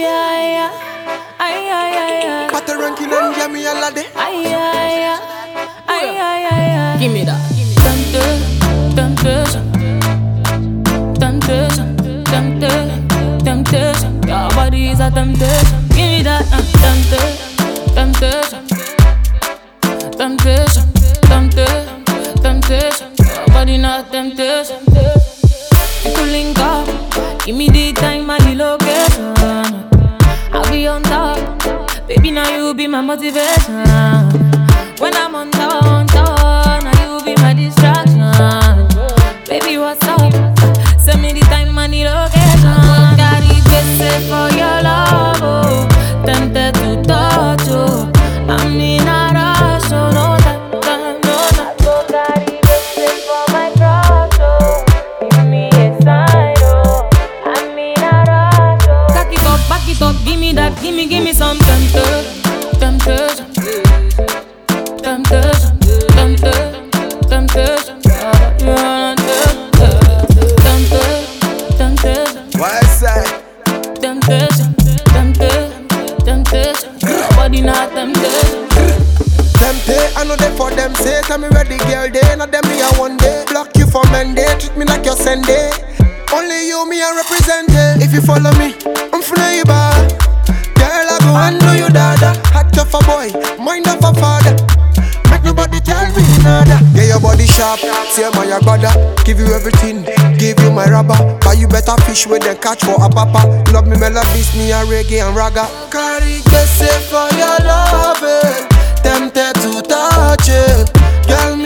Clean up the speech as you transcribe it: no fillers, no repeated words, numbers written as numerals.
Ay, ay, ay. Ay, ay, ay, ay. Pata ranking and jammy all day. Ay, ay, ay. Ay, ay, ay, ay. Give me that. Temptation, temptation, temptation, temptation. Your body is a temptation. Give me that. Temptation, temptation, temptation, temptation. Your body not temptation. You could link up. Give me the time and the location. I'll be on top. Baby, now you be my motivation. When I'm on town, now you be my distraction. Baby, what's up? Send me the time and the location. Got it best for your love, oh. Tempted to touch, oh. I'm in a rush, so no time, no time. Got it best for my crush, oh. Give me a sign, oh. I'm in a rush, oh. Back it up, give me that, give me some temptation. Temptation, temptation, temptation, temptation. Temptation, Why I say? temptation, temptation, temptation. Your body not temptation. Tempted, I know they for them say. Tell me where the girl they, not them me a one day. Block you for Monday, treat me like your Sunday. Only you, me a represent it. If you follow me, I'm finna you bad. Girl, I go and do you dada. Hat of a boy, mind of a father. Make nobody tell me nada. Get your body sharp, say my brother. Give you everything, give you my rubber. Buy you better fish with them catch for a papa. Love me melodies, me a reggae and raga. Carry the for your loving. Tempted to touch it. Girl,